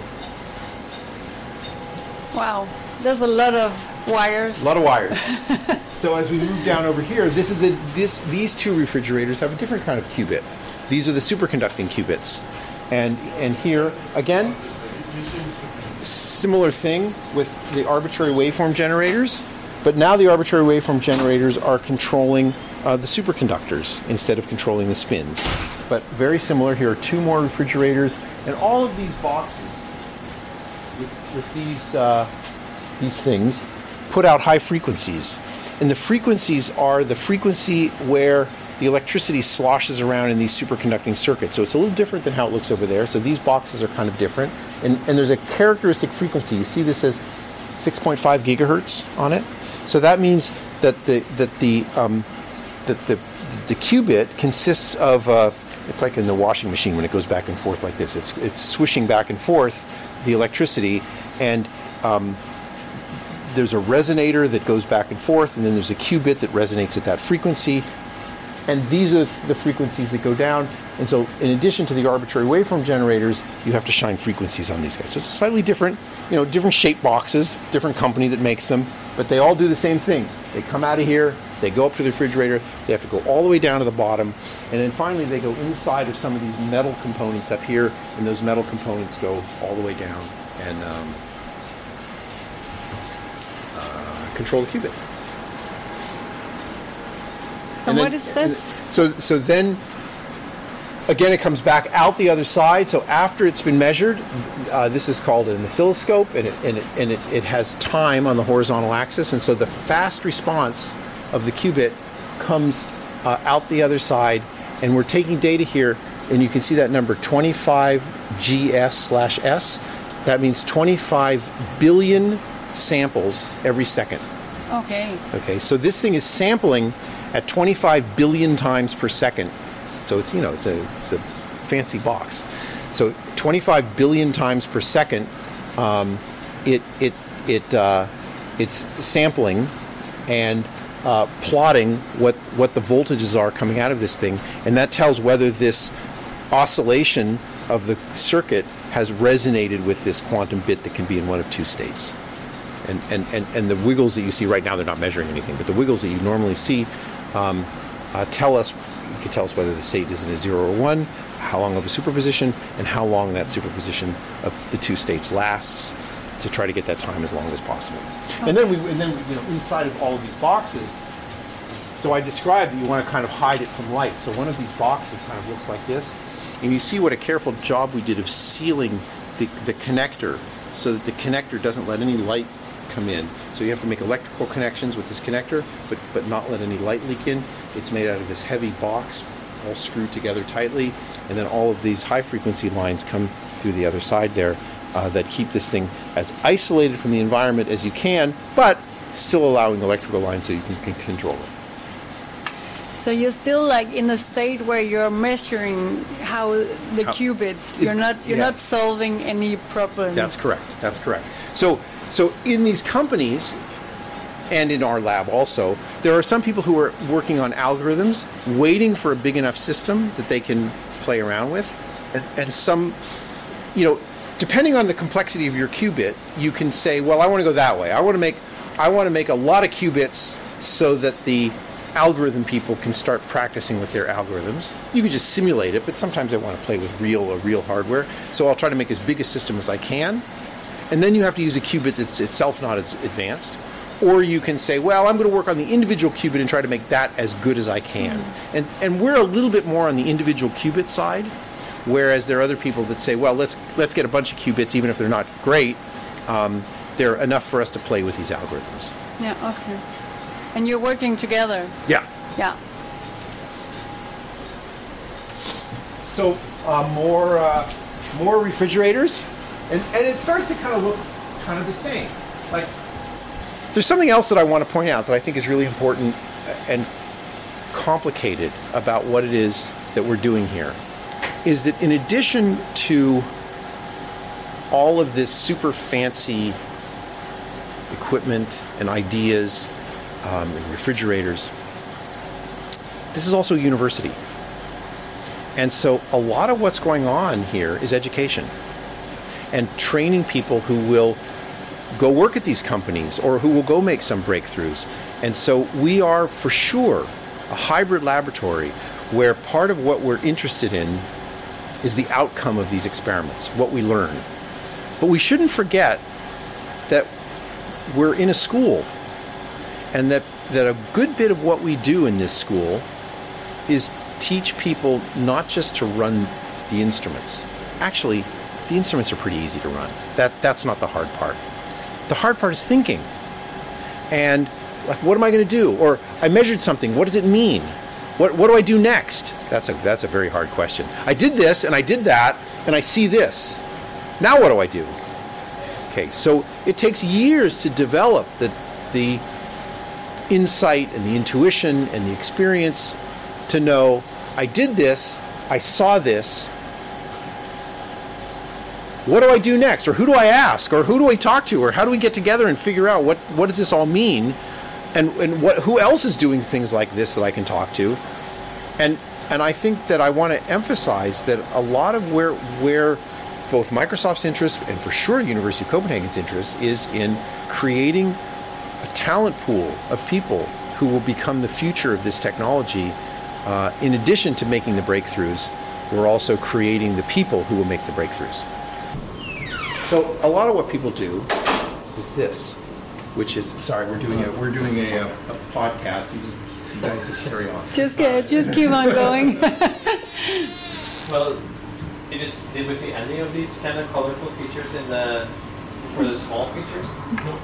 Wow, there's a lot of wires. A lot of wires. So as we move down over here, this is a this these two refrigerators have a different kind of qubit. These are the superconducting qubits, and and here again, similar thing with the arbitrary waveform generators, but now the arbitrary waveform generators are controlling uh, the superconductors instead of controlling the spins. But very similar. Here are two more refrigerators, and all of these boxes with, with these uh, these things put out high frequencies, and the frequencies are the frequency where the electricity sloshes around in these superconducting circuits. So it's a little different than how it looks over there. So these boxes are kind of different, and and there's a characteristic frequency. You see this says six point five gigahertz on it. So that means that the that the um, that the the qubit consists of uh, it's like in the washing machine when it goes back and forth like this. It's it's swishing back and forth the electricity, and um, there's a resonator that goes back and forth, and then there's a qubit that resonates at that frequency, and these are the frequencies that go down. And so in addition to the arbitrary waveform generators, you have to shine frequencies on these guys. So it's slightly different, you know, different shaped boxes, different company that makes them, but they all do the same thing. They come out of here, they go up to the refrigerator, they have to go all the way down to the bottom, and then finally they go inside of some of these metal components up here, and those metal components go all the way down and um, uh, control the qubit. And, and then, what is this? So, so then again, it comes back out the other side. So after it's been measured, uh, this is called an oscilloscope, and, it, and, it, and it, it has time on the horizontal axis. And so the fast response of the qubit comes uh, out the other side, and we're taking data here, and you can see that number twenty-five G S slash S. That means twenty-five billion samples every second. Okay. Okay, so this thing is sampling at twenty-five billion times per second. So it's, you know, it's a, it's a fancy box. So twenty-five billion times per second, um, it it it uh, it's sampling and uh, plotting what what the voltages are coming out of this thing, and that tells whether this oscillation of the circuit has resonated with this quantum bit that can be in one of two states. And, and, and, and the wiggles that you see right now, they're not measuring anything, but the wiggles that you normally see um, uh, tell us, you can tell us whether the state is in a zero or one, how long of a superposition, and how long that superposition of the two states lasts, to try to get that time as long as possible. Okay. And then we, and then you know, inside of all of these boxes, so I described that you want to kind of hide it from light. So one of these boxes kind of looks like this. And you see what a careful job we did of sealing the, the connector so that the connector doesn't let any light come in. So you have to make electrical connections with this connector, but, but not let any light leak in. It's made out of this heavy box, all screwed together tightly, and then all of these high-frequency lines come through the other side there uh, that keep this thing as isolated from the environment as you can, but still allowing electrical lines so you can, can control it. So you're still like in a state where you're measuring how the how, qubits. You're not you're yeah. not solving any problem. That's correct. That's correct. So so in these companies and in our lab also, there are some people who are working on algorithms, waiting for a big enough system that they can play around with, and, and some, you know, depending on the complexity of your qubit, you can say, well, I want to go that way. I want to make I want to make a lot of qubits so that the algorithm people can start practicing with their algorithms. You can just simulate it, but sometimes I want to play with real or real hardware. So I'll try to make as big a system as I can. And then you have to use a qubit that's itself not as advanced. Or you can say, well, I'm going to work on the individual qubit and try to make that as good as I can. Mm-hmm. And and we're a little bit more on the individual qubit side, whereas there are other people that say, well, let's let's get a bunch of qubits, even if they're not great. Um, they're enough for us to play with these algorithms. Yeah, okay. And you're working together? Yeah. Yeah. So uh, more uh, more refrigerators, and, and it starts to kind of look kind of the same. Like, there's something else that I want to point out that I think is really important and complicated about what it is that we're doing here, is that in addition to all of this super fancy equipment and ideas, Um, and refrigerators, this is also a university. And so a lot of what's going on here is education and training people who will go work at these companies or who will go make some breakthroughs. And so we are for sure a hybrid laboratory where part of what we're interested in is the outcome of these experiments, what we learn. But we shouldn't forget that we're in a school, and that, that a good bit of what we do in this school is teach people not just to run the instruments. Actually, the instruments are pretty easy to run. That, that's not the hard part. The hard part is thinking. And like, what am I going to do? Or I measured something. What does it mean? What, what do I do next? That's a, that's a very hard question. I did this, and I did that, and I see this. Now what do I do? Okay, so it takes years to develop the the insight and the intuition and the experience to know, I did this, I saw this, what do I do next? Or who do I ask? Or who do I talk to? Or how do we get together and figure out what, what does this all mean? And and what who else is doing things like this that I can talk to? And and I think that I want to emphasize that a lot of where where both Microsoft's interest and for sure University of Copenhagen's interest is in creating a talent pool of people who will become the future of this technology. Uh, in addition to making the breakthroughs, we're also creating the people who will make the breakthroughs. So a lot of what people do is this, which is, sorry, we're doing a we're doing a, a, a podcast. You just you guys just carry on. Just get, just keep on going. did we see any of these kind of colorful features in the for the small features? No.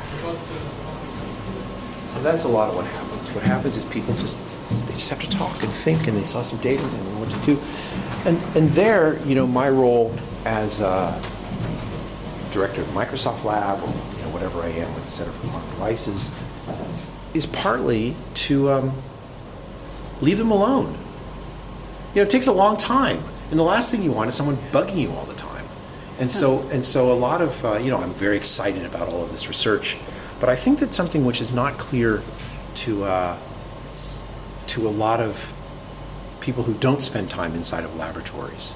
So that's a lot of what happens. What happens is people just they just have to talk and think, and they saw some data and they know what to do. And and there, you know, my role as uh, director of Microsoft Lab, or you know, whatever I am with the Center for Quantum Devices, is partly to um, leave them alone. You know, it takes a long time, and the last thing you want is someone bugging you all the time. And so, and so, a lot of uh, you know, I'm very excited about all of this research, but I think that something which is not clear to uh, to a lot of people who don't spend time inside of laboratories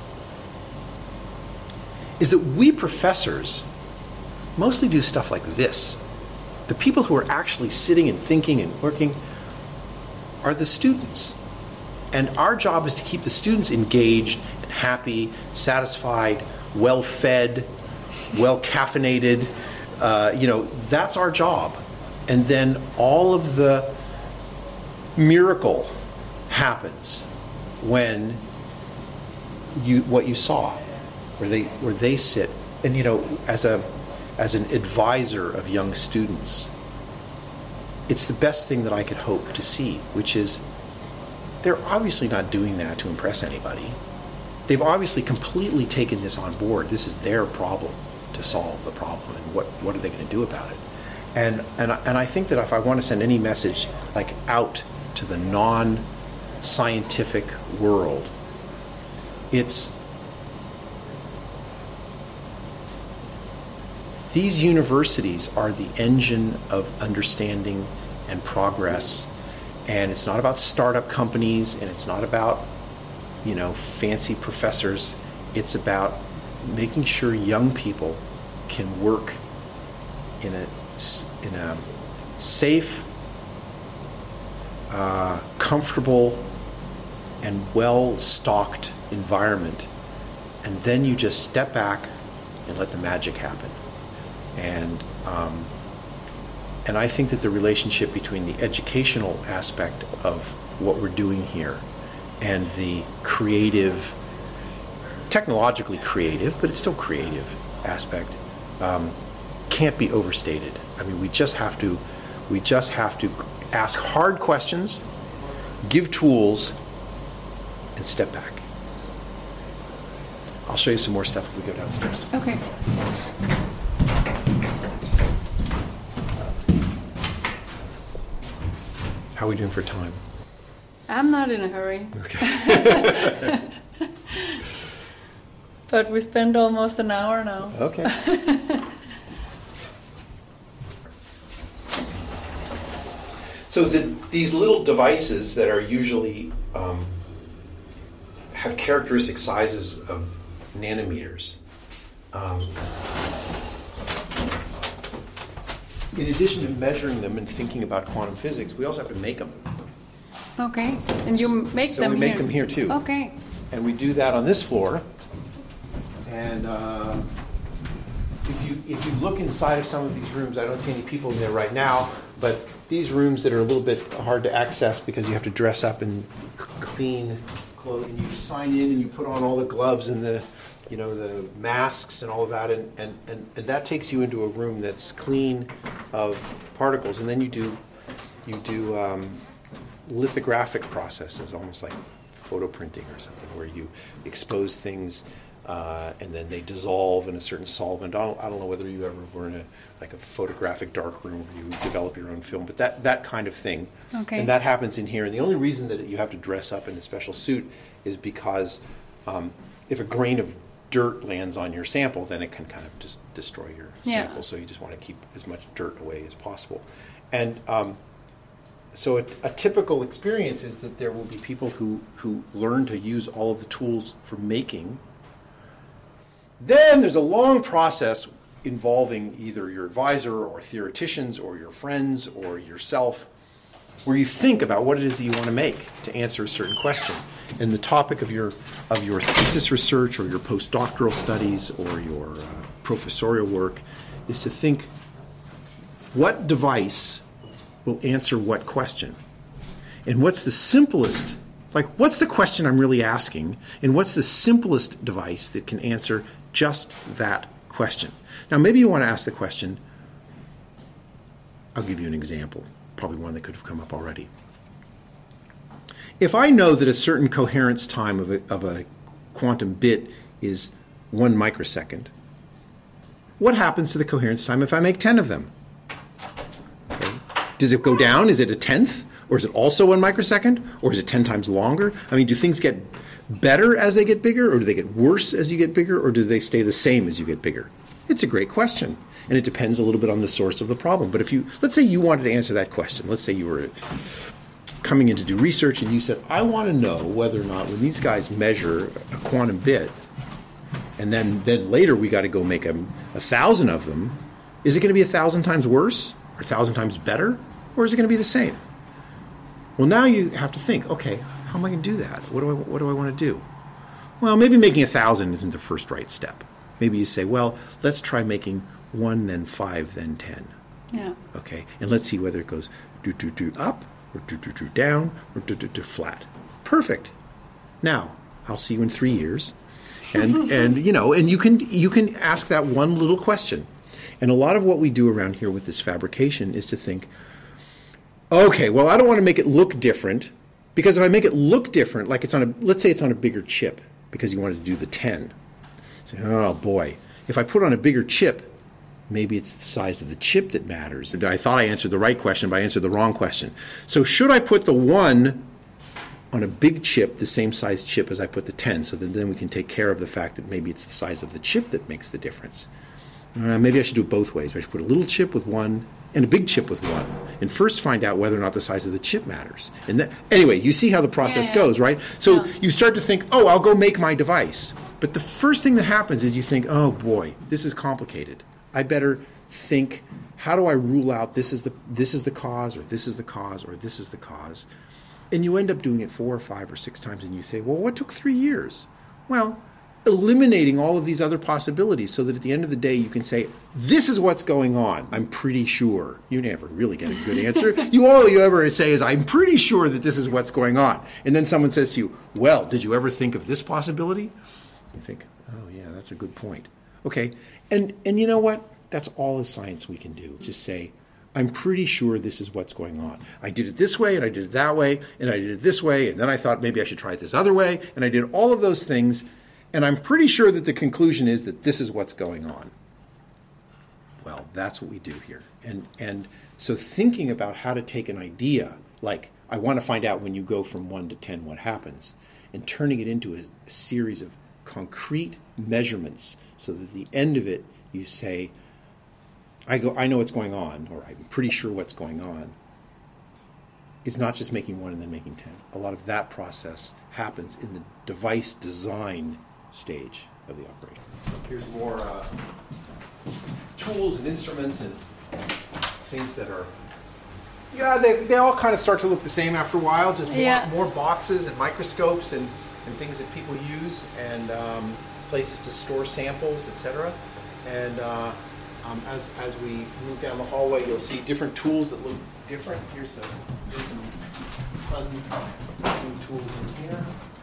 is that we professors mostly do stuff like this. The people who are actually sitting and thinking and working are the students. And our job is to keep the students engaged and happy, satisfied, well-fed, well-caffeinated. Uh, you know, that's our job. And then all of the miracle happens when you what you saw, where they where they sit. And you know, as a as an advisor of young students, it's the best thing that I could hope to see, which is they're obviously not doing that to impress anybody. They've obviously completely taken this on board. This is their problem to solve the problem, and what, what are they going to do about it? And and and I think that if I want to send any message like out to the non-scientific world, it's these universities are the engine of understanding and progress. And it's not about startup companies, and it's not about, you know, fancy professors. It's about making sure young people can work in a in a safe, uh, comfortable, and well-stocked environment. And then you just step back and let the magic happen. And um, And I think that the relationship between the educational aspect of what we're doing here and the creative, technologically creative, but it's still creative aspect, um, can't be overstated. I mean, we just have to, we just have to ask hard questions, give tools, and step back. I'll show you some more stuff if we go downstairs. Okay. How are we doing for time? I'm not in a hurry. Okay. But we spent almost an hour now. Okay. So the, these little devices that are usually um, have characteristic sizes of nanometers. Um, in addition to measuring them and thinking about quantum physics, we also have to make them. Okay, and you make so them we here? make them here too. Okay. And we do that on this floor. And uh, if you if you look inside of some of these rooms, I don't see any people in there right now, but these rooms that are a little bit hard to access because you have to dress up in clean clothes, and you sign in and you put on all the gloves and the you know the masks and all of that, and, and, and, and that takes you into a room that's clean of particles, and then you do you do um, lithographic processes, almost like photo printing or something, where you expose things uh, and then they dissolve in a certain solvent. I don't, I don't know whether you ever were in a like a photographic darkroom where you develop your own film, but that, that kind of thing. Okay. And that happens in here. And the only reason that you have to dress up in a special suit is because um, if a grain of dirt lands on your sample, then it can kind of just destroy your yeah. sample. So you just want to keep as much dirt away as possible. And um, so a, a typical experience is that there will be people who, who learn to use all of the tools for making. Then there's a long process involving either your advisor or theoreticians or your friends or yourself, where you think about what it is that you want to make to answer a certain question. And the topic of your of your thesis research or your postdoctoral studies or your uh, professorial work is to think, what device will answer what question? And what's the simplest Like, what's the question I'm really asking, and what's the simplest device that can answer just that question? Now, maybe you want to ask the question, I'll give you an example, probably one that could have come up already. If I know that a certain coherence time of a, of a quantum bit is one microsecond, what happens to the coherence time if I make ten of them? Okay. Does it go down? Is it a tenth? Or is it also one microsecond? Or is it ten times longer? I mean, do things get better as they get bigger? Or do they get worse as you get bigger? Or do they stay the same as you get bigger? It's a great question. And it depends a little bit on the source of the problem. But if you, let's say you wanted to answer that question. Let's say you were coming in to do research and you said, I want to know whether or not when these guys measure a quantum bit, and then, then later we got to go make a, a thousand of them, is it going to be a thousand times worse? Or a thousand times better? Or is it going to be the same? Well, now you have to think, okay, how am I going to do that? What do I, what do I want to do? Well, maybe making a thousand isn't the first right step. Maybe you say, well, let's try making one, then five, then ten. Yeah. Okay, and let's see whether it goes do do do up, or do do do down, or do do do flat. Perfect. Now, I'll see you in three years, and and you know, and you can you can ask that one little question. And a lot of what we do around here with this fabrication is to think, okay, well, I don't want to make it look different, because if I make it look different, like it's on a, let's say it's on a bigger chip, because you wanted to do the ten. So, oh boy, if I put on a bigger chip, maybe it's the size of the chip that matters. I thought I answered the right question, but I answered the wrong question. So should I put the one on a big chip, the same size chip as I put the ten, so that then we can take care of the fact that maybe it's the size of the chip that makes the difference? Uh, maybe I should do it both ways. I should put a little chip with one and a big chip with one, and first find out whether or not the size of the chip matters. And that, anyway, you see how the process yeah, yeah. goes, right? So yeah. you start to think, oh, I'll go make my device. But the first thing that happens is you think, oh boy, this is complicated. I better think, how do I rule out this is the this is the cause, or this is the cause, or this is the cause? And you end up doing it four or five or six times, and you say, well, what took three years? Well, eliminating all of these other possibilities so that at the end of the day you can say, this is what's going on. I'm pretty sure. You never really get a good answer. you all you ever say is, I'm pretty sure that this is what's going on. And then someone says to you, well, did you ever think of this possibility? You think, oh yeah, that's a good point. Okay, and and you know what? That's all the science we can do. Just say, I'm pretty sure this is what's going on. I did it this way, and I did it that way, and I did it this way, and then I thought maybe I should try it this other way, and I did all of those things, and I'm pretty sure that the conclusion is that this is what's going on. Well, that's what we do here. And and so thinking about how to take an idea, like I want to find out when you go from one to ten what happens, and turning it into a, a series of concrete measurements so that at the end of it you say, I go, I know what's going on, or I'm pretty sure what's going on, is not just making one and then making ten. A lot of that process happens in the device design stage of the operation. Here's more uh, tools and instruments and things that are, yeah, they, they all kind of start to look the same after a while, just more, yeah. more boxes and microscopes and, and things that people use, and um, places to store samples, et cetera. And uh, um, as, as we move down the hallway, you'll see different tools that look different. Here's some different fun new tools in here.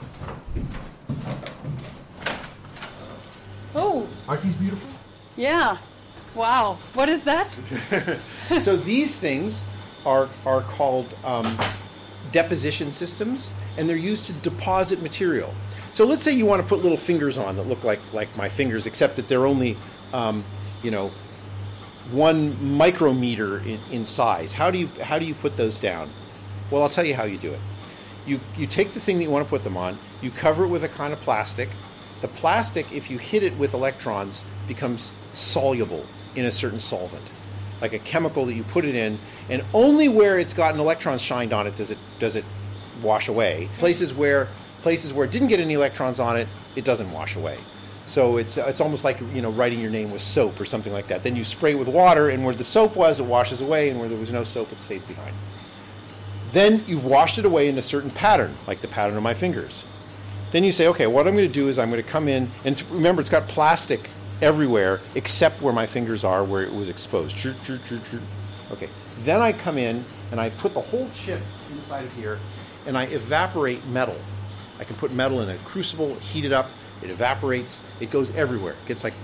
Oh! Aren't these beautiful? Yeah. Wow. What is that? So these things are are called um, deposition systems, and they're used to deposit material. So let's say you want to put little fingers on that look like, like my fingers, except that they're only, um, you know, one micrometer in, in size. How do you how do you put those down? Well, I'll tell you how you do it. You you take the thing that you want to put them on, you cover it with a kind of plastic. The plastic, if you hit it with electrons, becomes soluble in a certain solvent, like a chemical that you put it in, and only where it's gotten electrons shined on it does it does it wash away. Places where places where it didn't get any electrons on it, it doesn't wash away. So it's it's almost like, you know, writing your name with soap or something like that. Then you spray it with water, and where the soap was, it washes away, and where there was no soap, it stays behind. Then you've washed it away in a certain pattern, like the pattern of my fingers. Then you say, okay, what I'm going to do is I'm going to come in, and it's, remember, it's got plastic everywhere except where my fingers are, where it was exposed. Okay, then I come in and I put the whole chip inside of here, and I evaporate metal. I can put metal in a crucible, heat it up, it evaporates, it goes everywhere. It gets like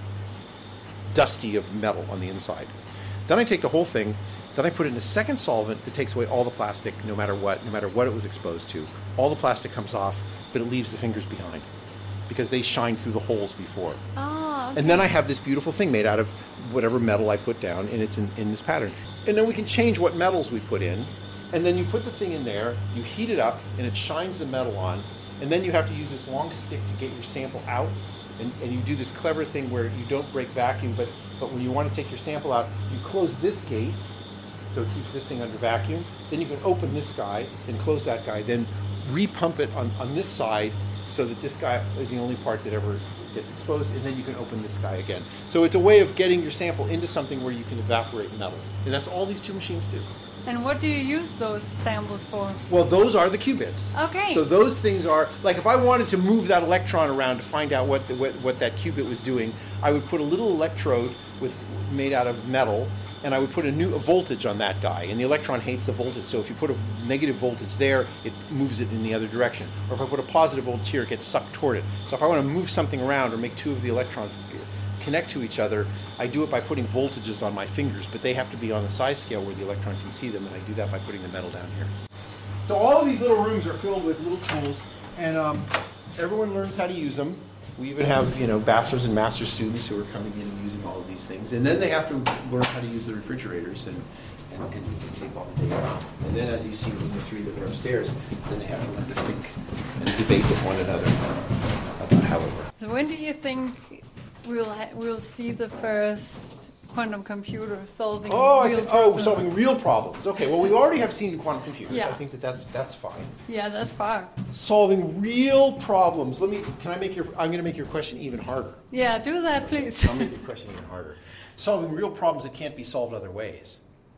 dusty of metal on the inside. Then I take the whole thing, then I put it in a second solvent that takes away all the plastic, no matter what, no matter what it was exposed to. All the plastic comes off, but it leaves the fingers behind because they shine through the holes before. Oh, okay. And then I have this beautiful thing made out of whatever metal I put down, and it's in, in this pattern. And then we can change what metals we put in, and then you put the thing in there, you heat it up, and it shines the metal on, and then you have to use this long stick to get your sample out, and, and you do this clever thing where you don't break vacuum, but, but when you want to take your sample out, you close this gate, so it keeps this thing under vacuum. Then you can open this guy and close that guy, then repump it on, on this side so that this guy is the only part that ever gets exposed, and then you can open this guy again. So it's a way of getting your sample into something where you can evaporate metal. And that's all these two machines do. And what do you use those samples for? Well, those are the qubits. Okay. So those things are, like if I wanted to move that electron around to find out what, the, what, what that qubit was doing, I would put a little electrode with made out of metal, and I would put a new a voltage on that guy, and the electron hates the voltage. So if you put a negative voltage there, it moves it in the other direction. Or if I put a positive voltage here, it gets sucked toward it. So if I want to move something around or make two of the electrons connect to each other, I do it by putting voltages on my fingers, but they have to be on a size scale where the electron can see them, and I do that by putting the metal down here. So all of these little rooms are filled with little tools, and um, everyone learns how to use them. We even have, you know, bachelor's and master's students who are coming in and using all of these things. And then they have to learn how to use the refrigerators and, and, and, and take all the data. And then, as you see from the three that are upstairs, then they have to learn to think and debate with one another about how it works. So when do you think we'll ha- we'll see the first quantum computer solving oh, real I th- problems? Oh, solving real problems. Okay, well, we already have seen quantum computers. Yeah. I think that that's, that's fine. Yeah, that's far. Solving real problems. Let me, can I make your, I'm going to make your question even harder. Yeah, do that, please. I'll make your question even harder. Solving real problems that can't be solved other ways.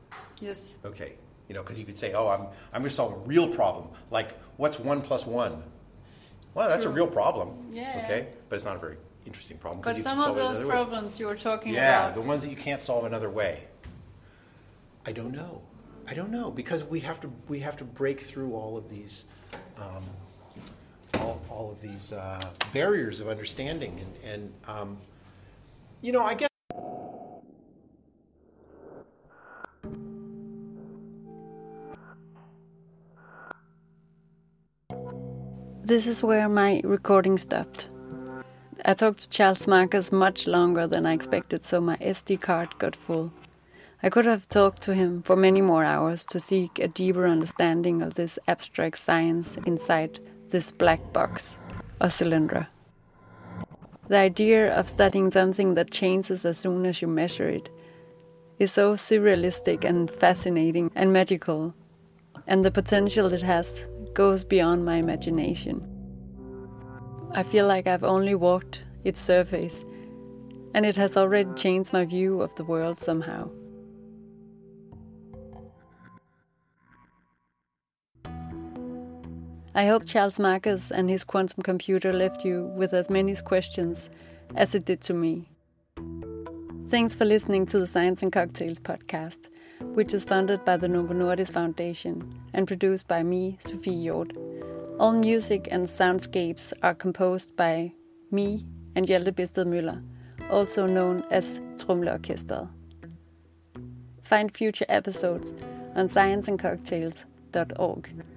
Yes. Okay, you know, because you could say, oh, I'm, I'm going to solve a real problem, like what's one plus one? Well, that's True. a real problem. Yeah. Okay, but it's not a very interesting problem. But you some can of solve it those other ways. problems you were talking Yeah, about. the ones that you can't solve another way. I don't know. I don't know because we have to we have to break through all of these um, all, all of these uh, barriers of understanding and and um, you know I guess. This is where my recording stopped. I talked to Charles Marcus much longer than I expected, so my S D card got full. I could have talked to him for many more hours to seek a deeper understanding of this abstract science inside this black box, or cylinder. The idea of studying something that changes as soon as you measure it is so surrealistic and fascinating and magical, and the potential it has goes beyond my imagination. I feel like I've only walked its surface, and it has already changed my view of the world somehow. I hope Charles Marcus and his quantum computer left you with as many questions as it did to me. Thanks for listening to the Science and Cocktails podcast, which is funded by the Novo Nordisk Foundation and produced by me, Sofie Hjort. All music and soundscapes are composed by me and Hjalte Bisted Møller, also known as Tromleorkestret. Find future episodes on science and cocktails dot org.